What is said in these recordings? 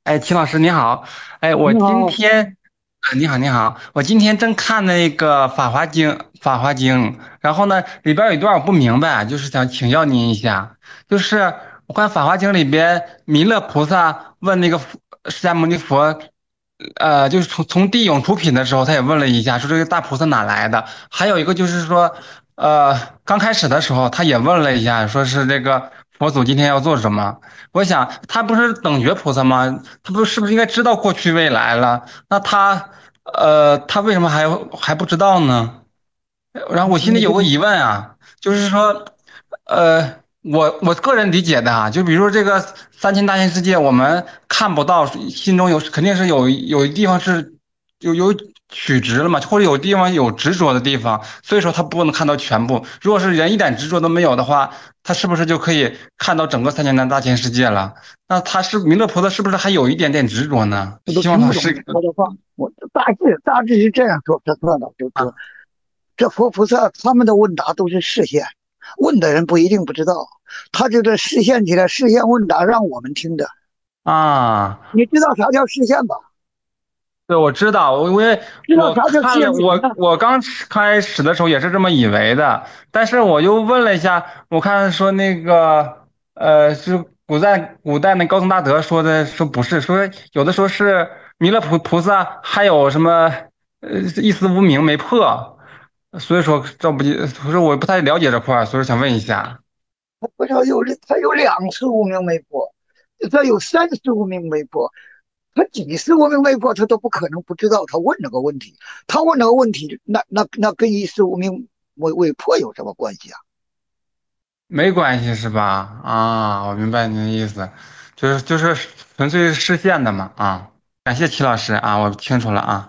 哎，秦老师你好。哎，我你好。 今天，你好你好，我今天正看那个法华经》，然后呢里边有一段我不明白，就是想请教您一下。就是我看《法华经》里边，弥勒菩萨问那个释迦牟尼佛，就是从地涌出品的时候，他也问了一下，说这个大菩萨哪来的？还有一个就是说，刚开始的时候他也问了一下，说是这个佛祖今天要做什么？我想他不是等觉菩萨吗？是不是应该知道过去未来了？那他为什么还不知道呢？然后我心里你这个有个疑问啊，就是说，我个人理解的啊，就比如说这个三千大千世界，我们看不到，心中肯定是有地方是有取执了嘛，或者有地方有执着的地方，所以说他不能看到全部。如果是人一点执着都没有的话，他是不是就可以看到整个三千大千世界了？那弥勒菩萨是不是还有一点点执着呢？ 我都希望听不懂你老师说的话。我大致是这样说，这算了，就是说， 啊这佛菩萨他们的问答都是视线，问的人不一定不知道，他就这视线起来，视线问答让我们听的。 啊。 你知道啥叫视线吧？ 对，我知道，我知道啥叫看了， 见影呢？ 我刚开始的时候也是这么以为的，但是我又问了一下，我看说那个是古代那高僧大德说的，说不是，说有的说是弥勒菩萨还有什么一丝无明没破，所以说所以说我不太了解这块儿，所以想问一下。 他不是他有2次无名没破，他有3次无名没破，他几次无名没破，他都不可能不知道。他问那个问题，他问那个问题，那跟一次无名未破有什么关系啊？ 没关系是吧？啊，我明白您的意思，就是纯粹是视线的嘛啊。感谢齐老师啊，我清楚了啊。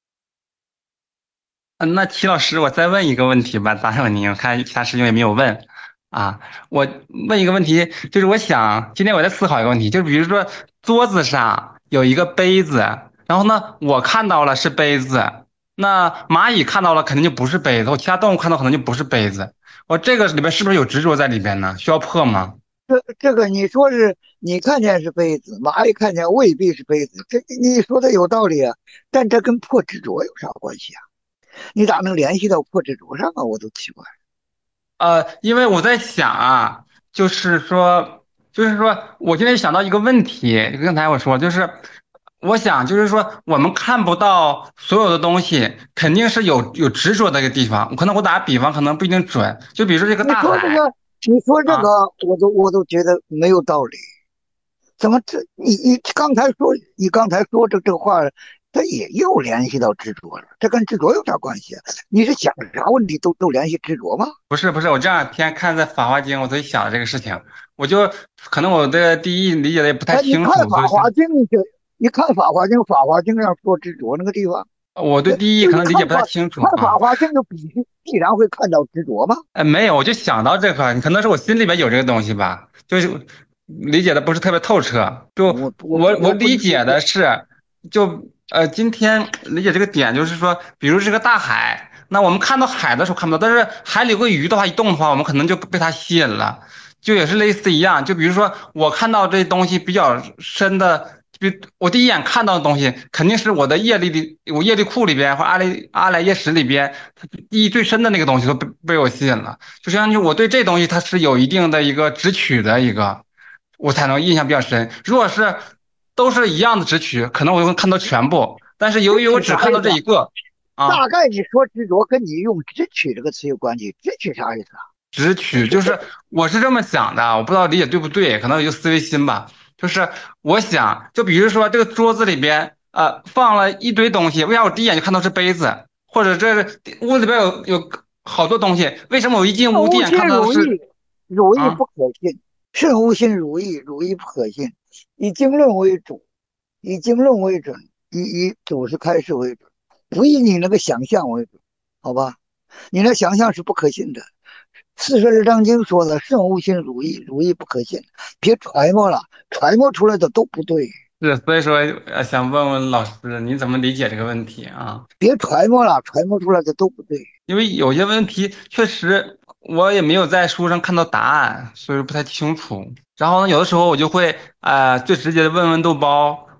那齐老师，我再问一个问题吧，打扰您，我看其他师兄也没有问啊。我问一个问题，就是我想今天我在思考一个问题，就是比如说桌子上有一个杯子，然后呢，我看到了是杯子，那蚂蚁看到了肯定就不是杯子，我其他动物看到可能就不是杯子，我这个里边是不是有执着在里边呢？需要破吗？ 这个你说是你看见是杯子，蚂蚁看见未必是杯子，这你说的有道理啊，但这跟破执着有啥关系啊？你咋能联系到破执着上啊？我都奇怪。 因为我在想啊，就是说，我现在想到一个问题，刚才我说，就是我想，就是说，我们看不到所有的东西，肯定是有执着的一个地方。可能我打个比方，可能不一定准。就比如说这个你大海说这个，你说这个， 啊。 我都觉得没有道理。怎么你刚才说这话，它也又联系到执着了，这跟执着有啥关系啊？你是想啥问题都联系执着吗？ 不是，我这两天看在《法华经》，我所以想的这个事情，我就可能我的第一理解的也不太哎，你看清楚，所以想 《法华经》就你看《法华经》，《法华经》上说执着那个地方， 我对第一就可能理解不太清楚看啊。 《法华经》就必然会看到执着吗？ 没有，我就想到这块，可能是我心里边有这个东西吧，就是理解的不是特别透彻。就我理解的是，今天理解这个点就是说，比如这个大海，那我们看到海的时候看不到，但是海里有个鱼的话，一动的话，我们可能就被它吸引了，就也是类似一样。就比如说我看到这东西比较深的。我第一眼看到的东西，肯定是我业力库里边或阿赖耶识里边，记忆最深的那个东西都被我吸引了，就相当于我对这东西它是有一定的一个直取的一个，我才能印象比较深。如果是都是一样的直取，可能我就会看到全部，但是由于我支取只看到啥意思啊？ 这一个啊， 大概你说执着跟你用支取这个词有关系，支取啥意思啊？ 直取就是我是这么想的，我不知道理解对不对，可能有思维心吧。就是我想，就比如说这个桌子里边放了一堆东西，为啥我第一眼就看到是杯子，或者这屋里边有好多东西，为什么我一进屋第一眼圣无心看到的是如意，如意啊？ 不可信；圣无心如意，如意不可信。以经论为主，以经论为准，以祖师开示为准，不以你那个想象为准，好吧？你那想象是不可信的。42章经说了，圣无心如意，如意不可信，别揣摩了，揣摩出来的都不对。 是，所以说想问问老师，你怎么理解这个问题啊？ 别揣摩了，揣摩出来的都不对。 因为有些问题确实我也没有在书上看到答案，所以不太清楚。然后呢，有的时候我就会最直接的问问豆包，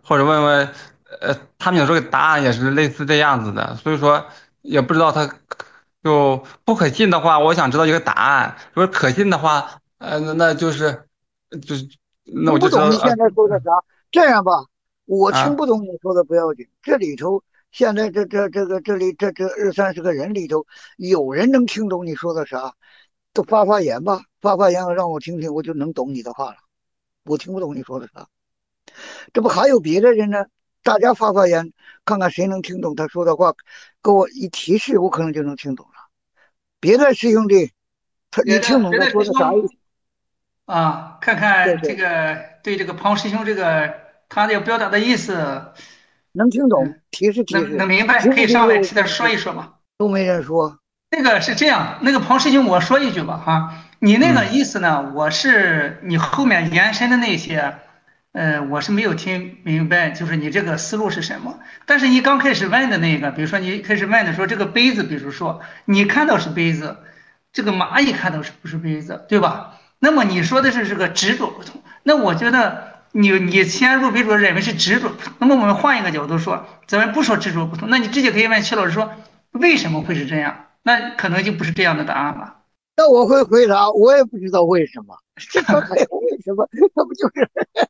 或者问问，他们有时候答案也是类似这样子的，所以说也不知道他就不可信的话，我想知道一个答案；如果可信的话，那就是那我听不就知道啊懂你现在说的啥？这样吧，我听啊。 不懂你说的不要紧，这里头现在这二三十个人里头，有人能听懂你说的啥？都发言吧，发言让我听听，我就能懂你的话了。我听不懂你说的啥，这不还有别的人呢？大家发言，看看谁能听懂他说的话，给我一提示，我可能就能听懂了。别的师兄弟，你听懂别的师他说的啥意兄思？ 啊，看看这对对， 个对这个庞师兄这个他要表达的意思， 能听懂， 嗯， 提示提示， 能明白，可以提不提示上来替他我看看。 说一说嘛。 都没人说。 那个是这样，那个庞师兄，我说一句吧哈，你那个嗯。 意思呢，我是你后面延伸的那些，我是没有听明白，就是你这个思路是什么。但是你刚开始问的那个，比如说你开始问的说这个杯子，比如说你看到是杯子，这个蚂蚁看到是不是杯子，对吧？那么你说的是这个执着不同，那我觉得你先入为主认为是执着不同，那么我们换一个角度说，咱们不说执着不同，那你直接可以问齐老师说为什么会是这样？那可能就不是这样的答案了。 那我会回答，我也不知道为什么。这还有为什么？那不就是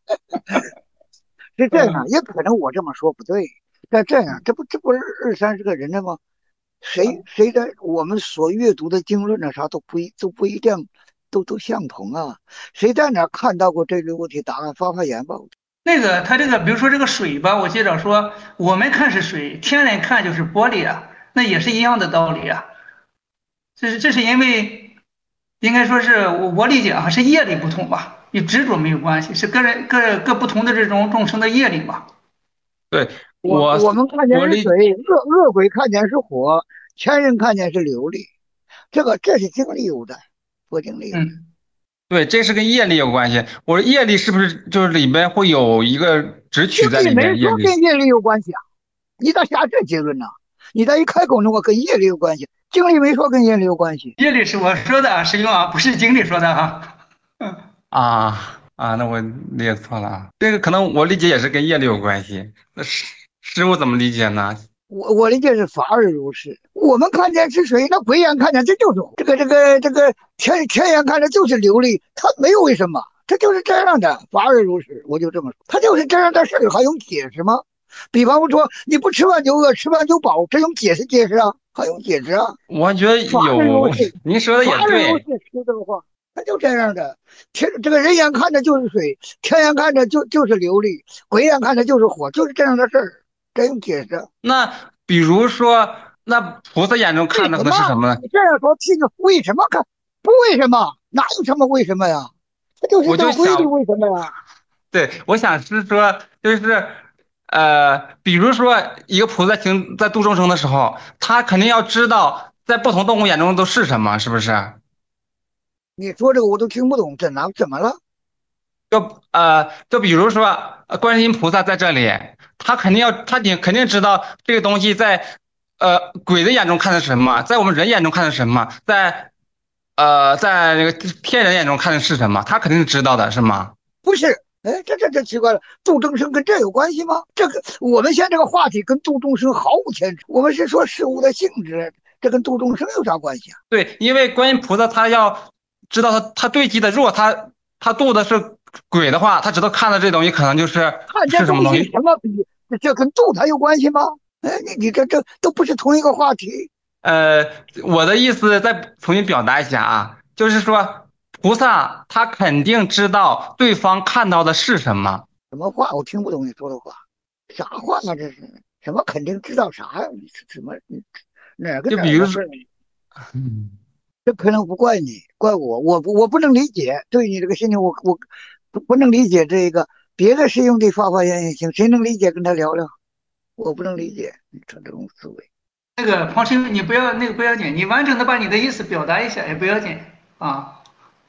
是这样？ 嗯也可能我这么说不对。但这样，这不是二三十个人的吗？谁的我们所阅读的经论啊啥都不一定都相同啊。谁在哪看到过这类问题答案？发言吧。 那个他这个，比如说这个水吧，我记着说，我们看是水，天人看就是玻璃啊，那也是一样的道理啊。这是因为应该说是我理解啊，是业力不同吧，与执着没有关系，是个人各不同的这种众生的业力吧。 对， 我我我们看见我理是水，恶鬼看见是火，前人看见是琉璃。这是经历有的，佛经里有的。 嗯。 对，这是跟业力有关系。我说业力是不是就是里边会有一个直经取在里边？ 历没说业力。 跟业力有关系啊。你咋下这结论呢？你咋一开口的话跟业力有关系？经历没说跟业力有关系。 业力是我说的啊，师兄啊，不是经理说的哈。嗯那我理解错了啊。这个可能我理解也是跟业力有关系。那师傅怎么理解呢？ 我理解是法而如是。我们看见是水，那鬼眼看见这就是这个天眼看着就是琉璃，它没有为什么，它就是这样的，法而如是。我就这么说，它就是这样的事儿，还用解释吗？比方说，你不吃饭就饿，吃饭就饱，这用解释啊，还用解释啊？ 我觉得法而如有， 是， 您说的法也对。 而如是，说这话，它就这样的。这个人眼看着就是水，天眼看着就是琉璃，鬼眼看着就是火，就是这样的事儿，这用解释？ 那比如说，那菩萨眼中看的可为什么？ 能是什么呢？ 你这样说，听着为什么看？不为什么？哪有什么为什么呀？这就是我这个规律， 就想， 为什么呀？ 对，我想是说，就是比如说一个菩萨行在度众生的时候，他肯定要知道在不同动物眼中都是什么，是不是？ 你说这个我都听不懂，怎么了？ 就比如说，观世音菩萨在这里，他肯定知道这个东西在鬼的眼中看的是什么，在我们人眼中看的是什么，在那个天人眼中看的是什么，他肯定是知道的，是吗？ 不是，哎，这奇怪了，度众生跟这有关系吗？这个我们现在这个话题跟度众生毫无牵扯，我们是说事物的性质，这跟度众生有啥关系啊？ 对，因为观音菩萨他要知道他对机的，如果他度的是鬼的话，他知道看的这东西可能就是看这东是什么东西。 西什么比这跟度他有关系吗？哎，你这都不是同一个话题。 呃，我的意思再重新表达一下啊，就是说，菩萨他肯定知道对方看到的是什么。 什么话？我听不懂你说的话，啥话啊？这是什么？肯定知道啥呀？你什么？哪个就比如说， 哪儿的事儿？ 嗯这可能不怪你，怪我，我不能理解。对你这个心情，我不能理解这个。别的师兄弟发言也行，谁能理解跟他聊聊？我不能理解你这种思维。 那个黄师兄，你不要那个不要紧，你完整的把你的意思表达一下也不要紧啊。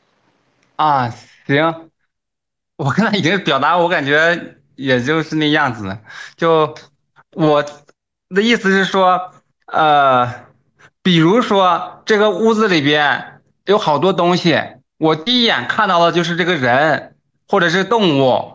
行，我刚才已经表达，我感觉也就是那样子。就我的意思是说，比如说这个屋子里边有好多东西，我第一眼看到的就是这个人或者是动物。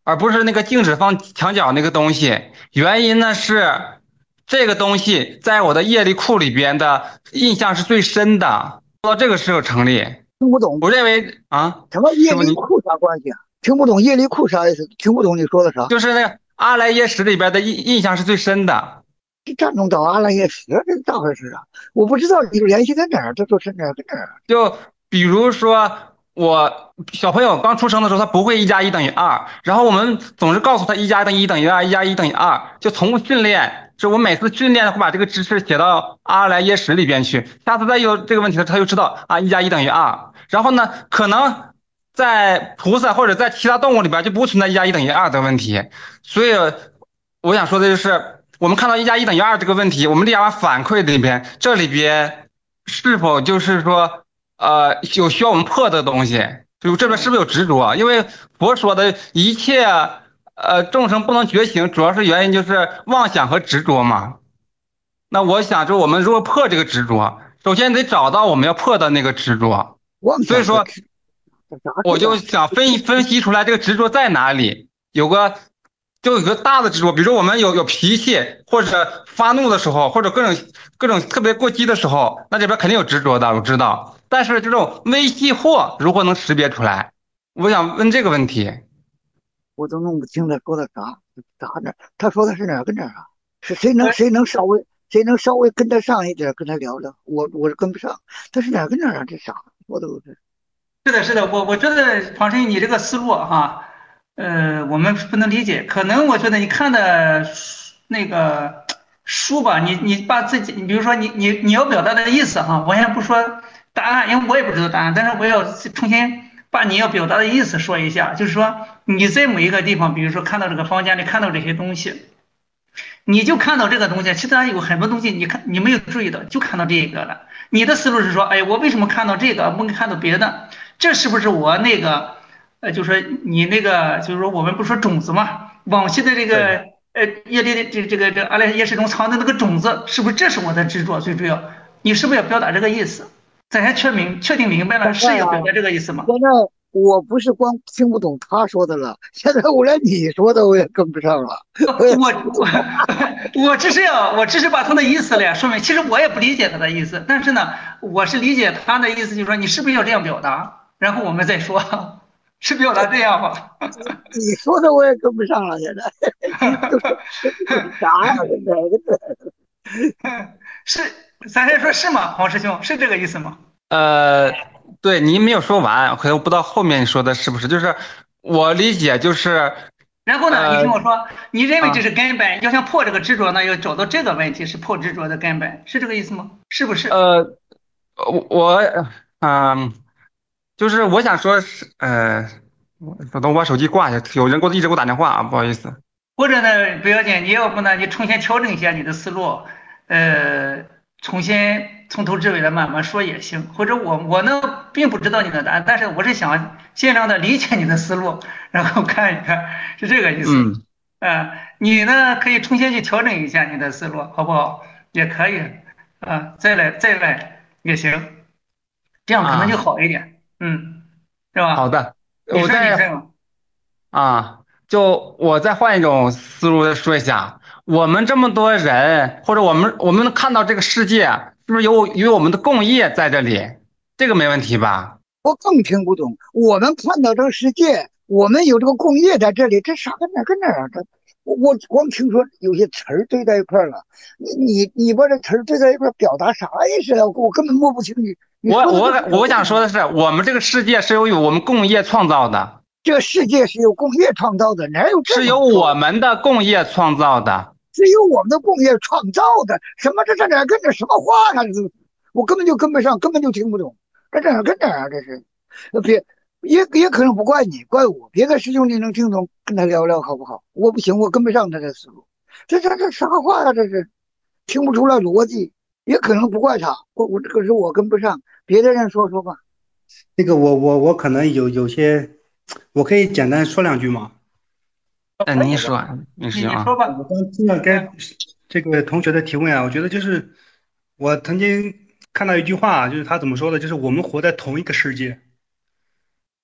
而不是那个静止放墙角那个东西。原因呢是这个东西在我的业力库里边的印象是最深的，说这个是有成立。 听不懂。 我认为啊， 什么师傅你业力库啥关系啊？听不懂业力库啥意思？听不懂你说的啥？ 就是那个阿赖耶识里边的印象是最深的。 这战中岛阿赖耶识，这是咋回事啊？我不知道你联系在哪儿，这都是哪儿跟哪儿？ 就比如说我小朋友刚出生的时候，他不会1+1等于2，然后我们总是告诉他1+1等于2，1+1等于2，就重复训练。就我每次训练会把这个知识写到阿赖耶识里边去，下次再有这个问题他就知道啊1+1等于2。然后呢，可能在菩萨或者在其他动物里边就不存在1+1等于2的问题。所以我想说的就是，我们看到1+1等于2这个问题，我们立马反馈里边，这里边是否就是说，有需要我们破的东西？就这边是不是有执着？因为佛说的一切，众生不能觉醒，主要是原因就是妄想和执着嘛。那我想就我们如果破这个执着，首先得找到我们要破的那个执着。 妄想和所以说，我就想分析出来这个执着在哪里，就有个大的执着，比如说我们有脾气或者发怒的时候，或者各种特别过激的时候，那这边肯定有执着的，我知道。但是这种微细惑如何能识别出来？我想问这个问题。 我都弄不清他说的啥呢？他说的是哪儿跟哪儿啊？是谁能呃， 谁能稍微跟他上一点，跟他聊聊？我是跟不上，他是哪儿跟哪儿啊？这啥说的都是。 是的，是的，我觉得黄生你这个思路哈，我们不能理解。可能我觉得你看的那个书吧，你把自己，你比如说你要表达的意思哈，我先不说答案，因为我也不知道答案，但是我要重新把你要表达的意思说一下，就是说你在某一个地方，比如说看到这个房间里看到这些东西。你就看到这个东西，其他有很多东西，你看你没有注意到，就看到这个了。你的思路是说，哎，我为什么看到这个，不看到别的？这是不是我那个，就说你那个，就是说我们不说种子嘛，往期的这对， 个，业力的这阿赖耶识中藏的那个种子，是不是这是我的执着最主要？你是不是要表达这个意思？咱先确定明白了， 现在啊， 是要表达这个意思吗？ 现在我不是光听不懂他说的了，现在我连你说的我也跟不上了。我也我只是把他的意思了说明，其实我也不理解他的意思，但是呢，我是理解他的意思，就是说你是不是要这样表达，然后我们再说，是表达这样吗？ 你说的我也跟不上了，现在你都说这是啥呀？这哪个字？ 是，咱先说是吗，黄师兄，是这个意思吗？ 呃，对，您没有说完，可能不知道后面你说的是不是？就是我理解就是， 然后呢，你呃听我说，你认为这啊是根本，要想破这个执着呢，要找到这个问题是破执着的根本，是这个意思吗？是不是？ 呃，我嗯，就是我想说是等我把手机挂下，有人一直给我打电话啊，不好意思。 或者呢，不要紧，你要不呢，你重新调整一下你的思路，重新从头至尾的慢慢说也行。或者我呢，并不知道你的答案，但是我是想尽量的理解你的思路，然后看一看是这个意思。 嗯你呢可以重新去调整一下你的思路，好不好？也可以，再来也行，这样可能就啊， 好一点，是吧？ 好的， 你说你我再说。 我再换一种思路说一下，我们这么多人，或者我们看到这个世界，是不是有我们的共业在这里？这个没问题吧？ 我更听不懂。我们看到这个世界，我们有这个工业在这里，这啥跟哪儿啊？这我光听说有些词儿对在一块儿了，你把这词儿对在一块儿，表达啥意思啊？我根本摸不清你我说的我我跟哪儿跟哪儿？ 想说的是，我们这个世界是由我们共业创造的， 这个世界是由工业创造的，哪有这是由种说法？ 我们的共业创造的。 是由我们的工业创造的，什么这哪儿跟这什么话呀？这我根本就跟不上，根本就听不懂，这哪儿跟哪儿啊？这是，别也可能不怪你，怪我。别的师兄弟能听懂，跟他聊聊好不好？我不行，我跟不上他的思路。这啥话呀？这是听不出来逻辑，也可能不怪他，我这个是我跟不上。别的人说说吧。 这个我可能有些，我可以简单说两句吗？ 可以的， 您说，您你行啊。 你说吧。 我刚听了该嗯这个同学的提问啊，我觉得就是我曾经看到一句话，就是他怎么说的，就是我们活在同一个世界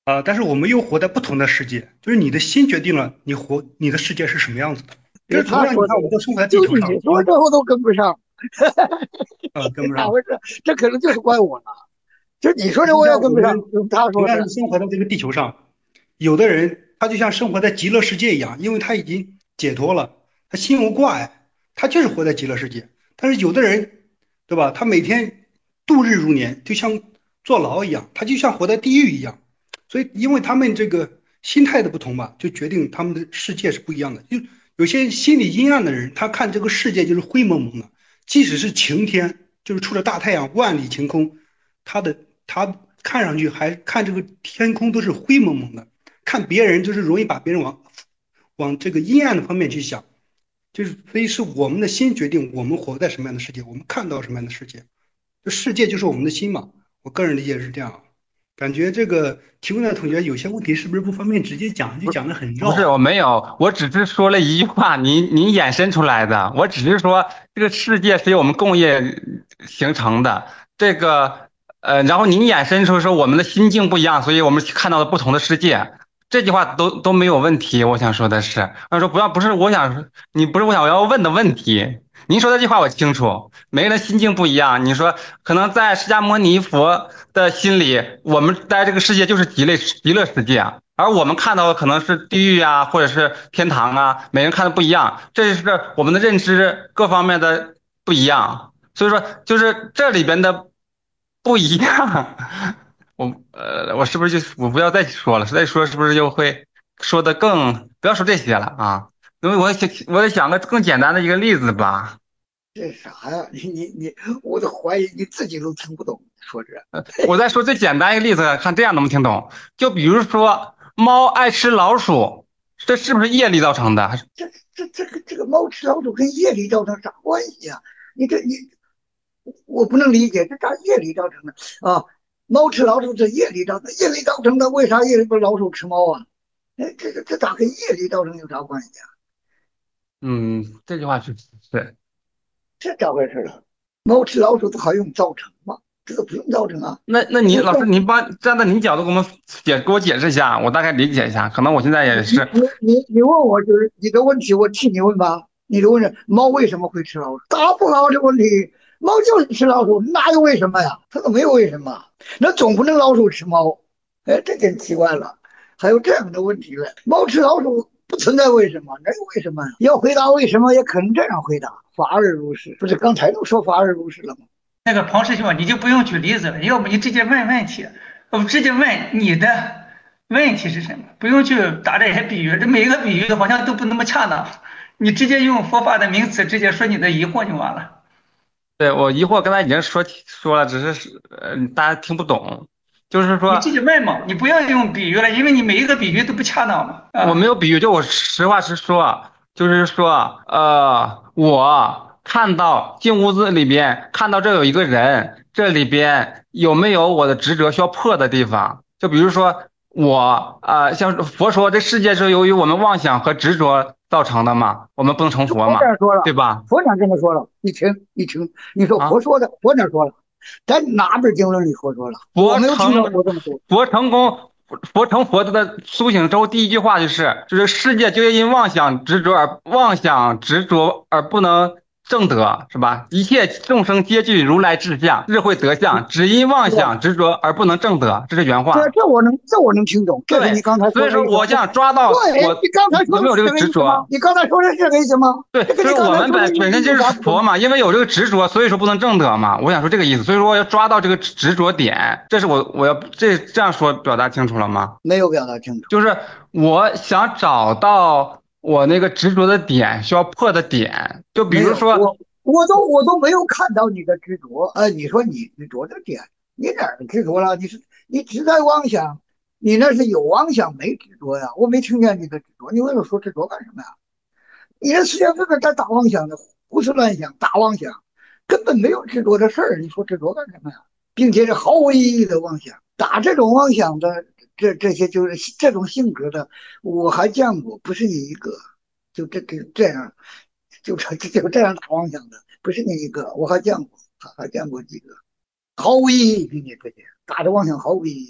但是我们又活在不同的世界，就是你的心决定了你的世界是什么样子的。就是同样，你他说的， 看我都生活在地就球上， 你说这我都跟不上， 跟不上。 咋回事？这可能就是怪我了。就你说的我就像也跟不上， 我们他说的， 同样是生活在这个地球上，有的人他就像生活在极乐世界一样，因为他已经解脱了，他心无挂碍，他就是活在极乐世界。但是有的人，对吧？他每天度日如年，就像坐牢一样，他就像活在地狱一样。所以，因为他们这个心态的不同吧，就决定他们的世界是不一样的。就有些心理阴暗的人，他看这个世界就是灰蒙蒙的，即使是晴天，就是出了大太阳，万里晴空，他看上去还看这个天空都是灰蒙蒙的，看别人就是容易把别人往这个阴暗的方面去想，就是所以是我们的心决定我们活在什么样的世界，我们看到什么样的世界，这世界就是我们的心嘛。我个人理解是这样啊。感觉这个提问的同学有些问题是不是不方便直接讲，就讲的很不是， 绕。 我没有，我只是说了一句话，你衍生出来的。我只是说这个世界是由我们共业形成的，这个然后你衍生出说我们的心境不一样，所以我们看到了不同的世界。这句话都没有问题。我想说的是，他说不要，不是我想你不是我要问的问题。您说的这句话我清楚，每个人心境不一样。你说可能在释迦牟尼佛的心里，我们在这个世界就是极乐世界，而我们看到的可能是地狱啊，或者是天堂啊，每人看的不一样，这是我们的认知各方面的不一样。所以说，就是这里边的不一样，我是不是我不要再说了，再说是不是就会说的更不要说这些了啊？因为我得想个更简单的一个例子吧。 这啥呀？我都怀疑你自己都听不懂，说这。 我再说最简单一个例子，看这样能不能听懂？就比如说，猫爱吃老鼠，这是不是业力造成的？ 这个猫吃老鼠跟业力造成啥关系呀、你我不能理解，这咋业力造成的啊？猫吃老鼠是业力造成，业力造成的，为啥业力不老鼠吃猫啊？哎，这咋跟业力造成有啥关系啊？ 嗯，这句话是。 这咋回事啊？猫吃老鼠它还用造成吗？这个不用造成啊。 那这个算你老师，您站在您角度给我解释一下，我大概理解一下。可能我现在也是。 你问我就是你的问题，我替你问吧。你的问题，猫为什么会吃老鼠？答不好这问题。猫就是吃老鼠，哪有为什么呀？它都没有为什么。那总不能老鼠吃猫，哎，这真奇怪了。还有这样的问题了，猫吃老鼠不存在为什么，哪有为什么呀？要回答为什么，也可能这样回答：法而如是。不是刚才都说法而如是了吗？ 那个庞师兄，你就不用举例子了，要不你直接问问题，我直接问你的问题是什么，不用去打这些比喻，这每一个比喻好像都不那么恰当，你直接用佛法的名词直接说你的疑惑就完了。 对，我疑惑刚才已经说了，只是大家听不懂，就是说你直接问嘛，你不要用比喻了，因为你每一个比喻都不恰当嘛。 我没啊， 有比喻，就我实话实说，就是说我看到进屋子里边看到这有一个人，这里边有没有我的执着需要破的地方？就比如说像佛说这世界是由于我们妄想和执着造成的嘛，我们不能成就佛嘛， 佛这说了， 对吧？ 佛长这么说了，你听，你说佛啊。 说的，佛哪说了？在哪本经论里佛说了？我佛没有听到成佛这么说。 佛成功，佛成佛的苏醒之后，第一句话就是世界就因妄想执着而不能正得，是吧？一切众生皆具如来智相，智慧德相，只因妄对， 想执着而不能正得，这是原这话。 这我能这我能听懂，这是对， 你刚才所以说说的意思。 我想抓到对， 我你刚才说的有没有这个是这个意思吗？ 执着。 你刚才说的是这个意思吗？ 对， 这跟就是我们你刚才说的意思有本身就是啥不同？ 佛嘛，因为有这个执着，所以说不能正得嘛。我想说这个意思，所以说我要抓到这个执着点，这是我要这样说表达清楚了吗？ 没有表达清楚。 就是我想找到我那个执着的点，需要破的点，就比没有， 如说， 我都没有看到你的执着。你说你执着的点，你哪儿执着了？你只在妄想，你那是有妄想没执着呀？我没听见你的执着，你为了说执着干什么呀？你这世界这个在打妄想的，胡思乱想，打妄想，根本没有执着的事儿。你说执着干什么呀？并且是毫无意义的妄想，打这种妄想的，这些就是这种性格的，我还见过，不是你一个，就这样，就这样打妄想的，不是你一个，我还见过，还见过几个，毫无意义，并且这些打的妄想毫无意义。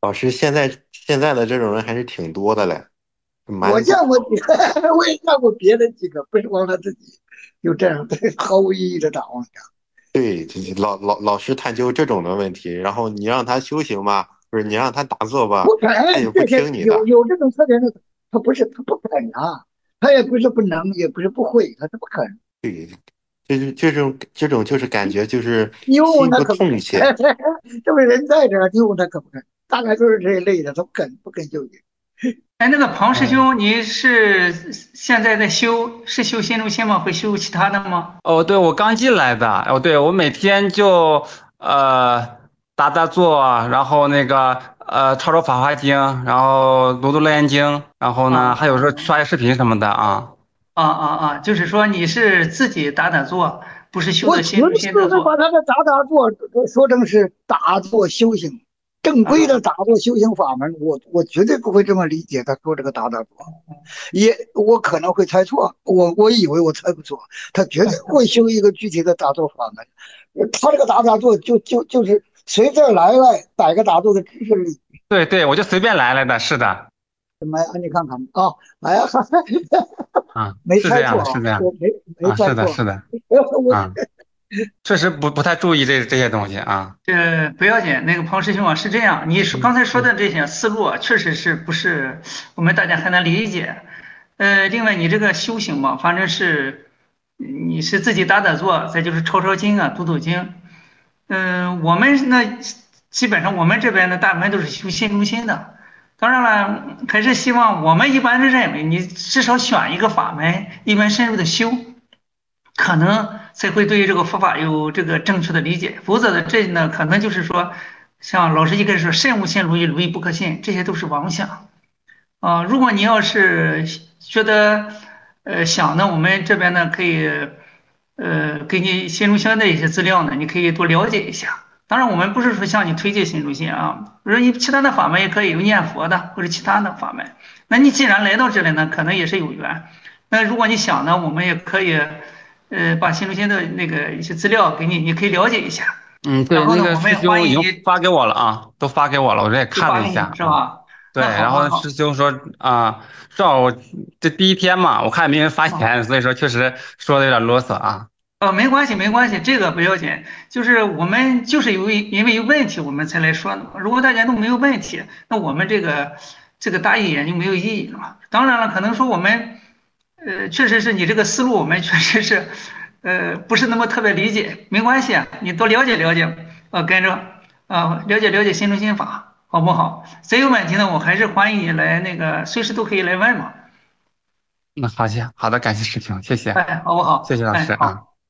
老师现在的这种人还是挺多的嘞，蛮多。 我见过几个，我也见过别的几个，不是光他自己，就这样毫无意义的打妄想。 对，就是老师探究这种的问题，然后你让他修行吧，不是你让他打坐吧， 不肯， 他也不这些听你的。 有这种特点的，他不肯啊，他也不是不能，也不是不会，他是不肯。 对，就是这种就是感觉就是你问问心不他可不肯？ 痛切。 这不是人在这儿，你问他可不肯？大概都是这一类的，他不肯就行。 哎，那个庞师嗯。 兄，你是现在在修心中心吗？会修其他的吗？ 哦，对，我刚进来的。哦，对，我每天就呃打坐，然后抄抄法华经，然后读读楞严经，然后啊呢，还有时候啊刷下视频什么的啊。 就是说你是自己打坐，不是修我的心中纯粹是把心打坐他的打坐说成是打坐修行，正规的啊。 打坐修行法门，我绝对不会这么理解他说这个打坐。我可能会猜错，我以为我猜不错，他绝对会修一个具体的打坐法门。他这个打坐就是随这儿来摆个打坐的姿势里， 对对，我就随便来的，是的。 怎么你看看啊？哎呀， 啊， 没是这样的， 猜错啊， 是这样。 我没啊，是的， 猜错。 是的。 我啊，确实不太注意这些东西啊。 这不要紧，那个庞师兄啊，是这样，你刚才说嗯嗯。 的这些思路啊，确实是不是我们大家很难理解。另外你这个修行嘛，反正是你是自己打坐，再就是抄抄经啊，读读经。我们呢，基本上我们这边的大部分都是修心中心的。当然了，还是希望我们一般是认为，你至少选一个法门，一门深入的修。可能才会对于这个佛法有这个正确的理解，否则的这呢，可能就是说，像老师一开始说“慎勿信如意，如意不可信”，这些都是妄想啊。如果你要是觉得想呢，我们这边呢可以给你新中心的一些资料呢，你可以多了解一下。当然，我们不是说向你推荐新中心啊，比如说你其他的法门也可以有念佛的或者其他的法门。那你既然来到这里呢，可能也是有缘。那如果你想呢，我们也可以。把新中心的那个一些资料给你，你可以了解一下。 嗯，对， 然后呢， 那个师我们也兄已经欢迎你发给我了啊，都发给我了，我这也就发给你看了一下啊。 是吧？ 对， 那好然后师啊好兄说啊，正好我这第一天嘛，我看没人发啊言，所以说确实说的有点啰嗦啊。 没关系没关系，这个不要紧。就是我们就是因为有问题我们才来说的嘛。如果大家都没有问题，那我们这个答疑也就没有意义了嘛。当然了，可能说我们确实是你这个思路，我们确实是不是那么特别理解，没关系啊，你多了解了解，跟着了解了解新中心法，好不好？谁有问题呢，我还是欢迎你来那个随时都可以来问嘛。 那好些，好的，感谢师兄，谢谢， 哎，好不好？ 谢谢老师啊。 哎好，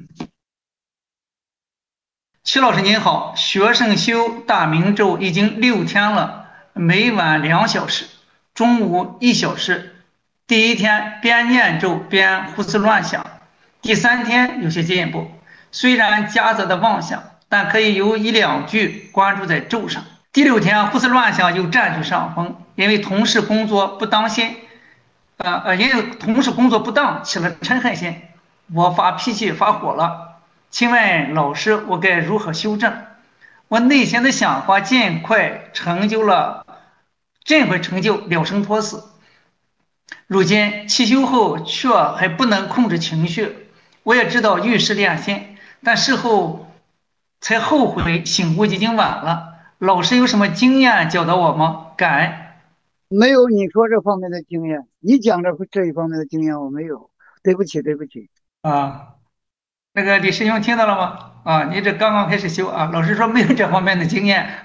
齐老师您好，学生修大明咒已经6天了，每晚2小时，中午1小时。第一天边念咒边胡思乱想，第3天有些进步，虽然夹杂的妄想，但可以有一两句关注在咒上。第6天胡思乱想又占据上风，因为同事工作不当心，因为同事工作不当起了嗔恨心，我发脾气发火了。请问老师，我该如何修正？我内心的想法尽快成就了生脱死。如今起修后却还不能控制情绪，我也知道遇事练心，但事后才后悔醒悟已经晚了。老师有什么经验教导我吗？感恩。 没有你说这方面的经验，你讲的这一方面的经验我没有，对不起，对不起。 啊，那个李师兄听到了吗？啊，你这刚刚开始修啊，老师说没有这方面的经验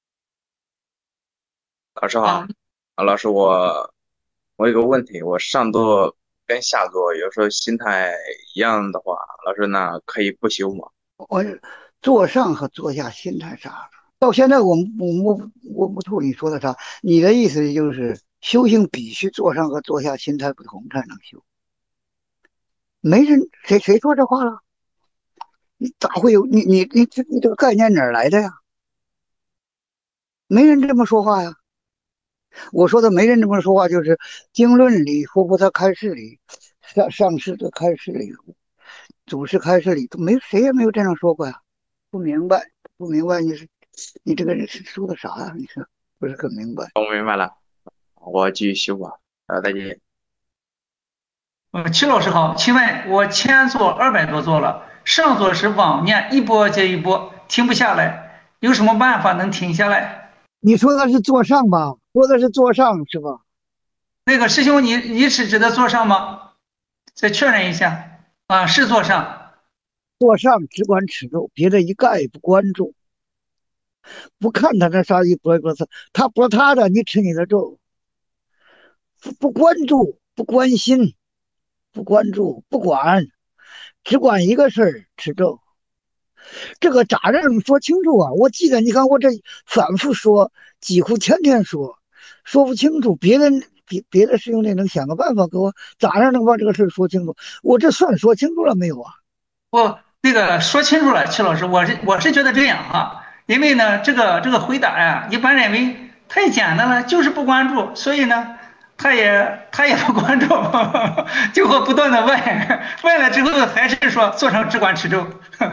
老师好， 啊。 老师我有个问题，我上座跟下座有时候心态一样的话，老师那可以不修吗？ 我坐上和坐下心态差。到现在我不ถู你说的啥，你的意思就是修行必须坐上和坐下心态不同才能修。没人谁说这话了？你咋会有你这个概念哪儿来的呀？没人这么说话呀。我说的没人这么说话，就是经论里、佛菩萨开示里、上师的开示里、祖师开示里都没谁也没有这样说过呀。不明白，不明白你这个人是说的啥呀？你说不是很明白。 我明白了，我继续修吧。再见。 齐老师好，请问我前座200多座了，上座是妄念一波接一波，停不下来，有什么办法能停下来？ 你说的是座上吧？说的是座上是吧？ 那个师兄，你是指的座上吗？再确认一下啊，是座上。 座上只管持咒，别的一概不关注，不看他那啥一波一波次，他播他的，你持你的咒，不关注，不关心，不关注，不管，只管一个事儿，持咒。这个咋让说清楚啊？我记得你看我这反复说，几乎天天说，说不清楚。别的师兄弟能想个办法给我咋样能把这个事说清楚？我这算说清楚了没有啊？ 我那个说清楚了，齐老师，我是觉得这样哈，因为呢，这个回答呀，一般认为太简单了，就是不关注，所以呢，他也不关注，就会不断的问了之后还是说做成只管吃粥。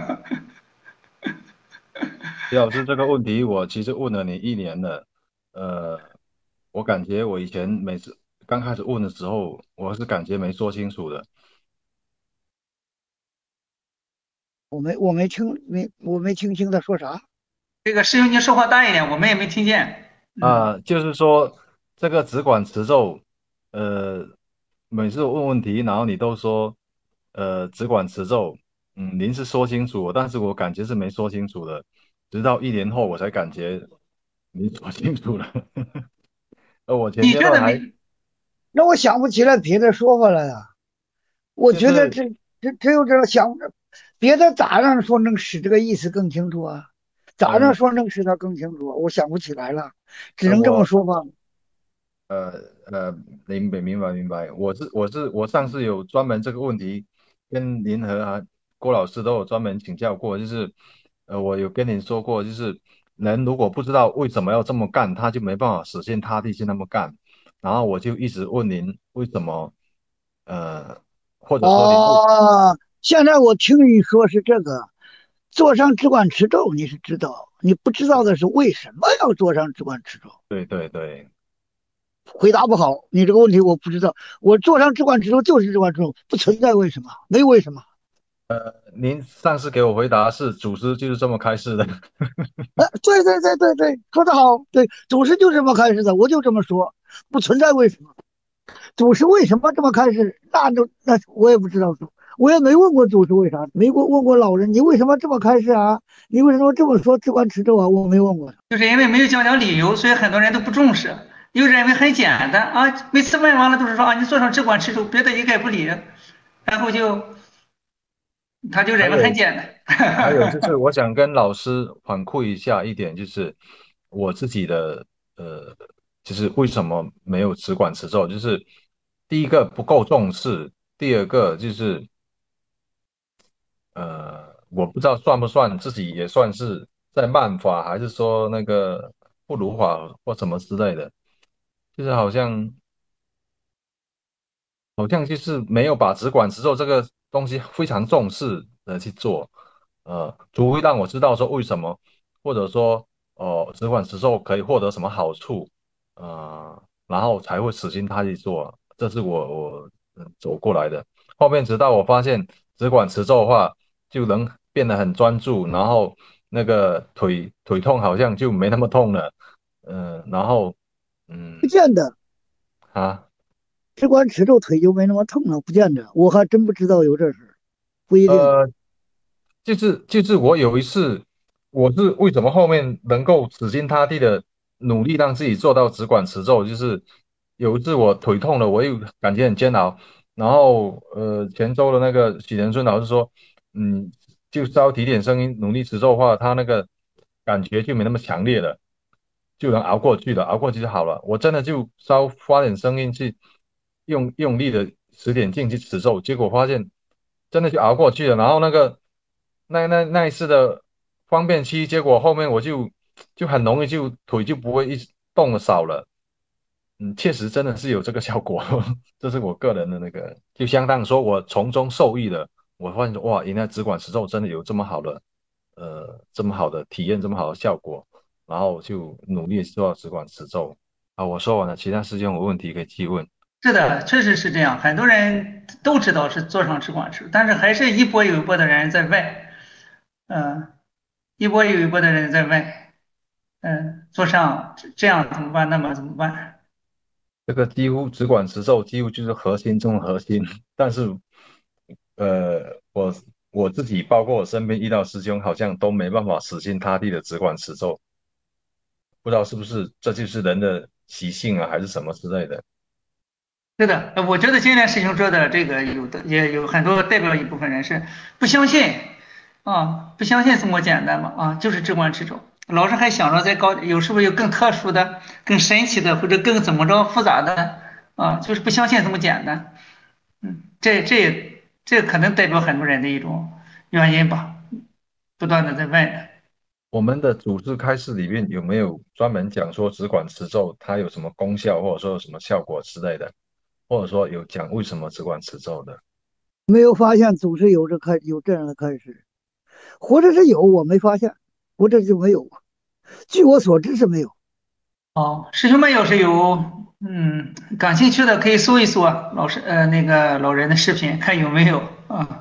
李老师，这个问题我其实问了你1年了，我感觉我以前每次刚开始问的时候，我是感觉没说清楚的。 我没听清他说啥。 这个师兄您说话大一点，我们也没听见。嗯。 就是说这个只管持咒，呃，每次我问问题，然后你都说，只管持咒，您是说清楚，但是我感觉是没说清楚的，直到1年后我才感觉您说清楚了。我前你阶段还觉得没？ 那我想不起来别的说法了呀。我就是觉得只有这个想，别的咋样说能使这个意思更清楚啊？咋样呃说能使它更清楚啊？我想不起来了，只能这么我说吧。 呃呃，明白，我上次有专门这个问题跟您和郭老师都有专门请教过，就是我有跟您说过，就是人如果不知道为什么要这么干，他就没办法死心塌地去那么干，然后我就一直问您为什么，呃，或者说您为哦，现在我听你说是这个，坐上只管吃粥，你是知道，你不知道的是为什么要坐上只管吃粥。 对， 回答不好，你这个问题我不知道。我坐上只管吃粥就是只管吃粥，不存在为什么，没为什么。 您上次给我回答是祖师就是这么开示的。 对，说得好，对，祖师就这么开始的，我就这么说，不存在为什么。祖师为什么这么开始？那我也不知道说，我也没问过祖师为啥，没问过老人，你为什么这么开始啊？你为什么这么说只管吃粥啊？我没问过。 就是因为没有讲理由，所以很多人都不重视，又认为很简单啊。每次问完了都是说啊，你做成只管吃粥，别的一概不理，然后他就认为很还有简还有就单。 是，我想跟老师反馈一下一点，就是我自己的就是为什么没有只管持咒，就是第一个不够重视，第二个就是我不知道算不算自己也算是在慢法，还是说那个不如法或什么之类的，就是好像就是没有把只管持咒这个东西非常重视的去做，除非让我知道说为什么，或者说只管持咒可以获得什么好处，然后才会死心塌地做，这是我走过来的。后面直到我发现只管持咒的话，就能变得很专注，然后那个腿痛好像就没那么痛了，然后不嗯见得， 啊。 只管吃粥腿就没那么痛了，不见得，我还真不知道有这事，不一定。 呃，就是我有一次，我是为什么后面能够死心塌地的努力让自己做到只管持咒，就是有一次我腿痛了，我又感觉很煎熬，然后泉州的那个许仁顺老师说，就稍提点声音，努力持咒的话，他那个感觉就没那么强烈了，就能熬过去了，熬过去就好了。我真的就稍发点声音去用力的使点劲去持咒，结果发现真的就熬过去了。然后那一次的方便期，结果后面我就很容易就腿就不会一直动的少了。确实真的是有这个效果，这是我个人的那个，就相当于说我从中受益了。我发现哇，原来只管持咒真的有这么好的体验，这么好的效果。 然后就努力做到只管持咒。啊，我说完了，其他师兄有问题可以继问。 是的，确实是这样。很多人都知道是坐上只管吃，但是还是一波又一波的人在问，嗯、一波又一波的人在问，坐上这样怎么办？那么怎么办？ 这个几乎只管持咒，几乎就是核心中的核心。但是，我自己，包括我身边遇到师兄，好像都没办法死心塌地的只管持咒。不知道是不是这就是人的习性啊，还是什么之类的。 是的，我觉得今天师兄说的这个有的也有很多代表一部分人是不相信啊，不相信这么简单嘛啊，就是只管吃粥，老是还想着再高，有是不是有更特殊的、更神奇的，或者更怎么着复杂的啊，就是不相信这么简单。这可能代表很多人的一种原因吧，不断的在问。 我们的组织开示里面有没有专门讲说只管持咒它有什么功效，或者说有什么效果之类的，或者说有讲为什么只管持咒的？ 没有发现祖师有这样的开始，或者是有我没发现，或者就没有。据我所知是没有。 哦，师兄们要是有感兴趣的，可以搜一搜啊，那个老人的视频，看有没有啊。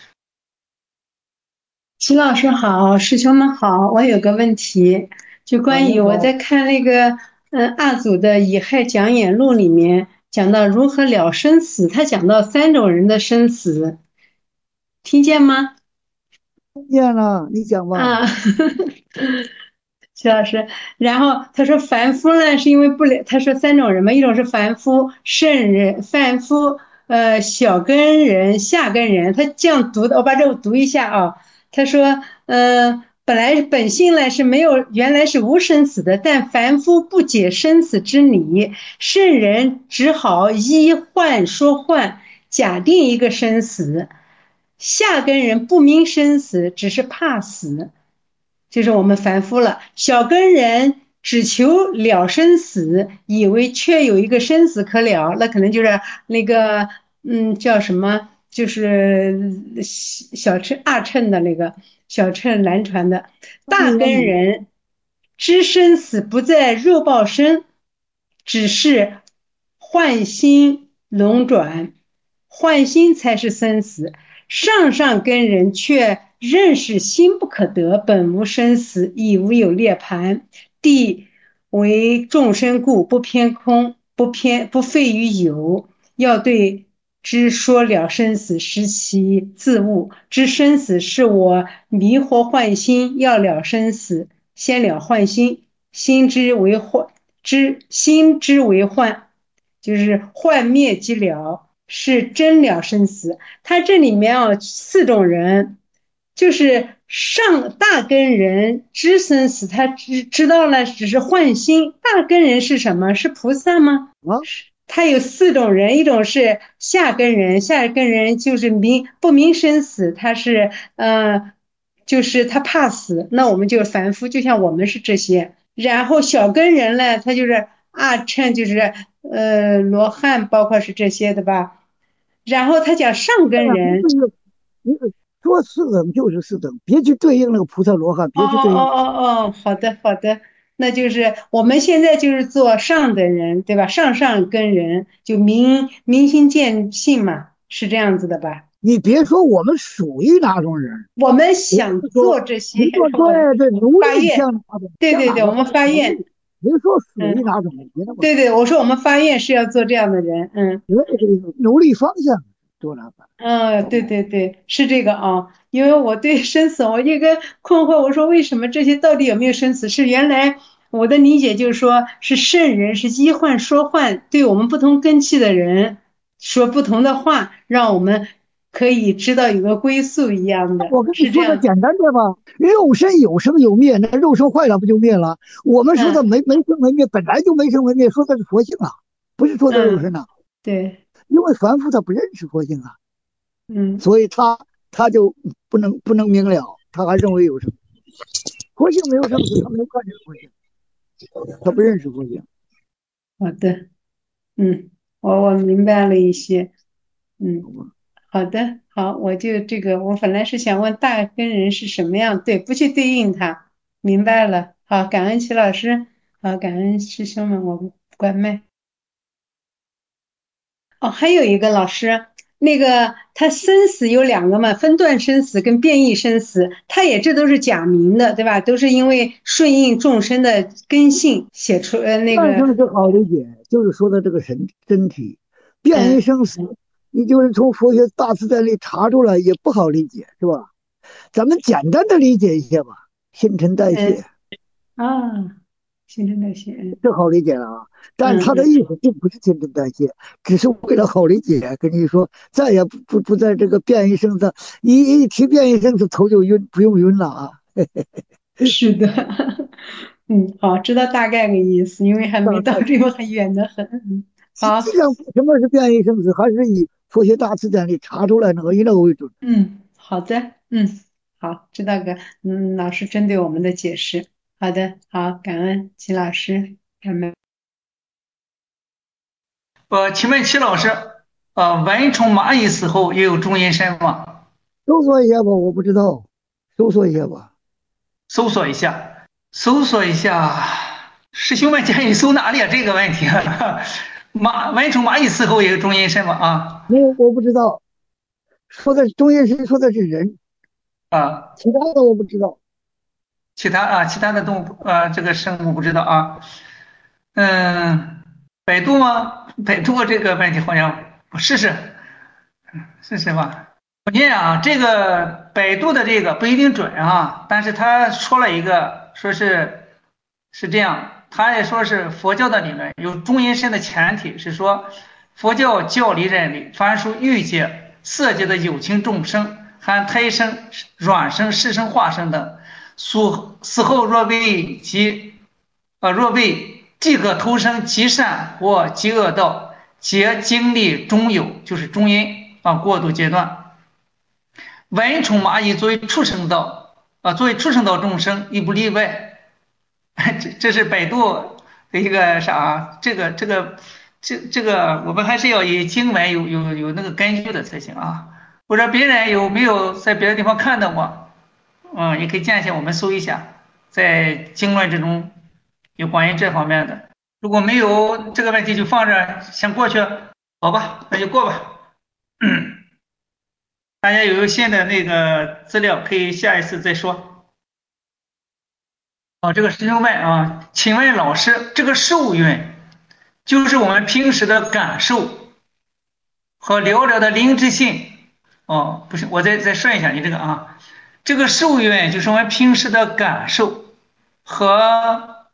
齐老师好，师兄们好，我有个问题，就啊， 关于我在您好。 看那个阿祖的《乙亥讲演录》里面讲到如何了生死，他讲到3种人的生死，听见吗？ 听见了，你讲吧。 啊，徐老师，然后他说凡夫呢是因为不了，他说3种人嘛，一种是凡夫、圣人、凡夫，小根人、下根人，他这样读的，我把这个读一下啊。他说，本来本性呢是没有，原来是无生死的，但凡夫不解生死之理，圣人只好依幻说幻，假定一个生死，下根人不明生死，只是怕死。就是我们凡夫了。小根人只求了生死，以为却有一个生死可了，那可能就是那个叫什么，就是小乘二乘的那个小乘南传的大根人，知生死不在肉报身，只是幻心轮转，幻心才是生死。上根人却认识心不可得，本无生死，亦无有涅槃。地为众生故，不偏空，不废于有。要对之说了生死，实其自悟。知生死是我迷惑幻心，要了生死，先了幻心，心之为幻，心之为幻，就是幻灭即了，是真了生死。他这里面啊，4种人，就是大根人知生死，他知道了，只是幻心。大根人是什么？是菩萨吗？ 啊， 他有4种人，一种是下根人，下根人就是不明生死，他是就是他怕死，那我们就是凡夫，就像我们是这些。然后小根人呢，他就是二乘，就是罗汉，包括是这些的吧。然后他讲上对呀， 根人， 你说四等就是四等，别去对应那个菩萨罗汉， 哦别去对应。 好的好的，那就是我们现在就是做上等人，对吧？上根人就明心见性嘛，是这样子的吧？ 你别说我们属于哪种人， 我们我想是说， 做这些， 你说我们对对，努力发愿， 向哪种，向对对对，我们哪个方向发愿， 努力，别说属于嗯， 哪种人，别那么说， 对对，我说我们发愿是要做这样的人， 对对，努力方向多哪个， 对对对，是这个啊，因为我对生死我一个困惑，我说为什么这些到底有没有生死？是原来我的理解就是说是圣人是依幻说幻，对我们不同根器的人说不同的话，让我们可以知道有个归宿一样的， 我跟你是这样。 说的简单点吧，肉身有生有灭，那肉身坏了不就灭了？我们说的嗯没生没灭，本来就没生没灭，说的是佛性啊，不是说的肉嗯， 身呐、 对， 因为凡夫他不认识佛性啊， 嗯所以他就不能明了，他还认为有生。佛性没有生死，他没有看见佛性，他不认识佛性。 好的，我明白了一些，嗯。好的，好，我就这个，我本来是想问大根人是什么样，对，不去对应它，明白了。 好，感恩齐老师，好，感恩师兄们，我关麦。哦，还有一个老师，那个他生死有两个嘛，分段生死跟变异生死，他也这都是假名的，对吧？都是因为顺应众生的根性写出那个诞生是好理解，就是说的这个身体变异嗯生死，你就是从佛学大自在里查出来，也不好理解，是吧？咱们简单的理解一下吧，新陈代嗯谢， 啊，新陈代谢， 这好理解了啊。但他的嗯嗯意思并不是新陈代谢，只是为了好理解，跟你说再也不在这个变异生死，一提变异生死头就晕，不用晕了啊。 是的，嗯，好，知道大概的意思，因为还没到这个还远得很。 实好， 际上什么是变异生死，还是以佛学大辞典里查出来那个以那个为准。 好的，好，知道个，老师针对我们的解释，好的，好，感恩齐老师，感恩。 请问齐老师，蚊虫蚂蚁死后也有中阴身吗？ 搜索一下吧，我不知道，搜索一下吧。 搜索一下，搜索一下，师兄们建议搜哪里啊？这个问题啊，蚊虫蚂蚁死后也有中阴身吗？ 我不知道，说的中医师说的是人， 啊， 其他的我不知道。 其他的动物这个生物不知道啊。嗯，百度吗？百度这个问题好像我试试吧。我念啊，这个百度的这个不一定准啊，但是他说了一个，说是这样，他也说是佛教的里面有中阴身的前提是说，佛教教理认为，凡属欲界、色界的有情众生，含胎生、卵生、湿生、化生等，死后若为即可投生极善或极恶道，皆经历中有，就是中阴过渡阶段。蚊虫蚂蚁作为畜生道众生亦不例外。这是百度的一个啥？这个，我们还是要以经文有那个根据的才行啊。或者别人有没有在别的地方看到过？也可以建议我们搜一下，在经论之中有关于这方面的。如果没有这个问题，就放着先过去，好吧，那就过吧。大家有新的那个资料，可以下一次再说。这个师兄问啊，请问老师，这个受蕴就是我们平时的感受和寥寥的灵知性。不是，我再顺一下你这个啊，这个受蕴就是我们平时的感受和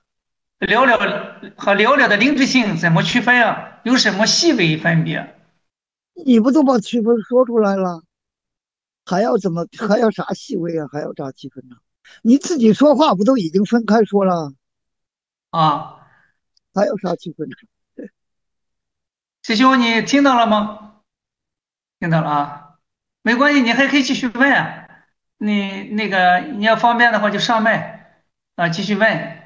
寥寥的灵知性怎么区分啊？有什么细微分别？ 你不都把区分说出来了，还要啥细微啊？还要啥区分呢？你自己说话不都已经分开说了， 啊， 还有啥区分呢？ 师兄，你听到了吗？听到了啊，没关系，你还可以继续问啊。你那个你要方便的话就上麦继续问。